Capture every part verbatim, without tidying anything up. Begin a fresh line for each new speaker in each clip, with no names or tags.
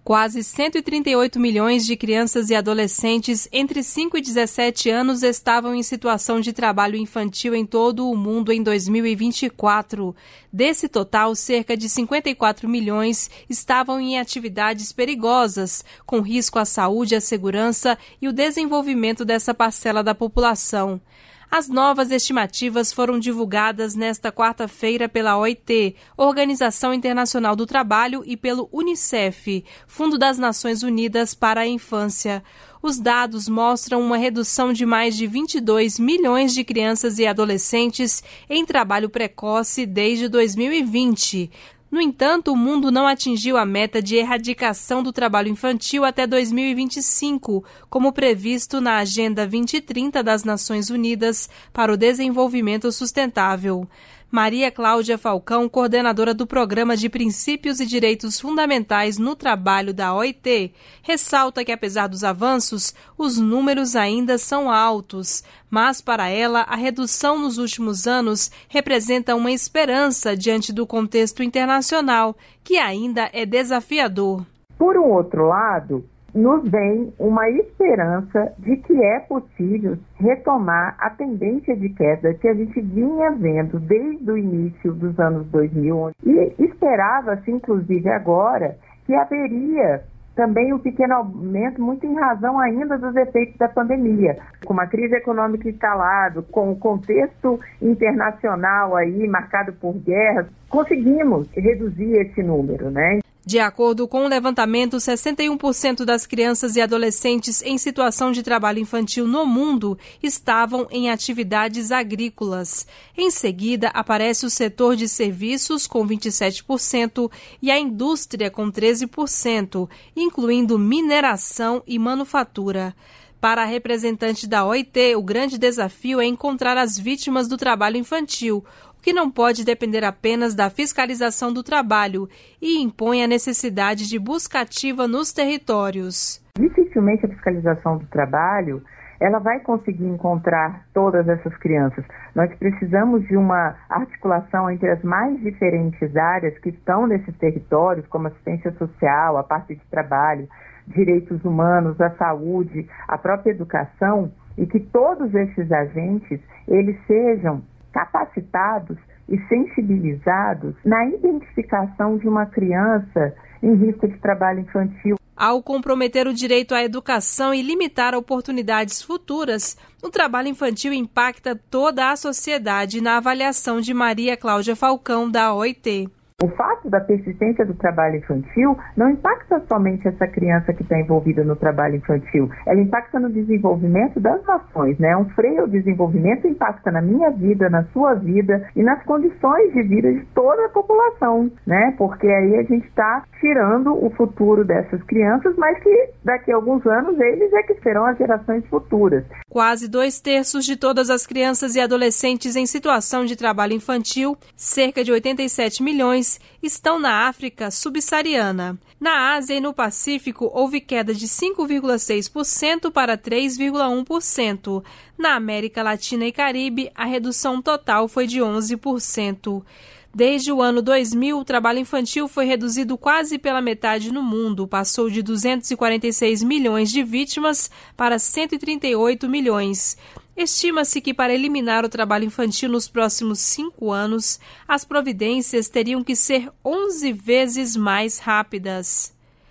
Quase cento e trinta e oito milhões de crianças e adolescentes entre cinco e dezessete anos estavam em situação de trabalho infantil em todo o mundo em dois mil e vinte e quatro. Desse total, cerca de cinquenta e quatro milhões estavam em atividades perigosas, com risco à saúde, à segurança e o desenvolvimento dessa parcela da população. As novas estimativas foram divulgadas nesta quarta-feira pela O I T, Organização Internacional do Trabalho, e pelo Unicef, Fundo das Nações Unidas para a Infância. Os dados mostram uma redução de mais de vinte e dois milhões de crianças e adolescentes em trabalho precoce desde dois mil e vinte. No entanto, o mundo não atingiu a meta de erradicação do trabalho infantil até dois mil e vinte e cinco, como previsto na Agenda vinte trinta das Nações Unidas para o Desenvolvimento Sustentável. Maria Cláudia Falcão, coordenadora do Programa de Princípios e Direitos Fundamentais no Trabalho da O I T, ressalta que, apesar dos avanços, os números ainda são altos, mas, para ela, a redução nos últimos anos representa uma esperança diante do contexto internacional, que ainda é desafiador.
Por um outro lado, nos vem uma esperança de que é possível retomar a tendência de queda que a gente vinha vendo desde o início dos anos dois mil, e esperava-se, inclusive agora, que haveria também um pequeno aumento, muito em razão ainda dos efeitos da pandemia. Com uma crise econômica instalada, com o contexto internacional aí marcado por guerras, conseguimos reduzir esse número, né?
De acordo com o levantamento, sessenta e um por cento das crianças e adolescentes em situação de trabalho infantil no mundo estavam em atividades agrícolas. Em seguida, aparece o setor de serviços, com vinte e sete por cento, e a indústria, com treze por cento, incluindo mineração e manufatura. Para a representante da O I T, o grande desafio é encontrar as vítimas do trabalho infantil, que não pode depender apenas da fiscalização do trabalho, e impõe a necessidade de busca ativa nos territórios.
Dificilmente a fiscalização do trabalho ela vai conseguir encontrar todas essas crianças. Nós precisamos de uma articulação entre as mais diferentes áreas que estão nesses territórios, como assistência social, a parte de trabalho, direitos humanos, a saúde, a própria educação, e que todos esses agentes eles sejam capacitados e sensibilizados na identificação de uma criança em risco de trabalho infantil.
Ao comprometer o direito à educação e limitar oportunidades futuras, o trabalho infantil impacta toda a sociedade, na avaliação de Maria Cláudia Falcão, da O I T.
O fato da persistência do trabalho infantil não impacta somente essa criança que está envolvida no trabalho infantil, ela impacta no desenvolvimento das nações, né? Um freio ao desenvolvimento impacta na minha vida, na sua vida e nas condições de vida de toda a população, né? Porque aí a gente está tirando o futuro dessas crianças, mas que daqui a alguns anos eles é que serão as gerações futuras.
Quase dois terços de todas as crianças e adolescentes em situação de trabalho infantil, cerca de oitenta e sete milhões, estão na África subsaariana. Na Ásia e no Pacífico, houve queda de cinco vírgula seis por cento para três vírgula um por cento. Na América Latina e Caribe, a redução total foi de onze por cento. Desde o ano dois mil, o trabalho infantil foi reduzido quase pela metade no mundo, passou de duzentos e quarenta e seis milhões de vítimas para cento e trinta e oito milhões. Estima-se que, para eliminar o trabalho infantil nos próximos cinco anos, as providências teriam que ser onze vezes mais rápidas.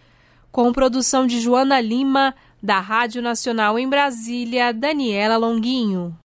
Com produção de Joana Lima, da Rádio Nacional em Brasília, Daniela Longuinho.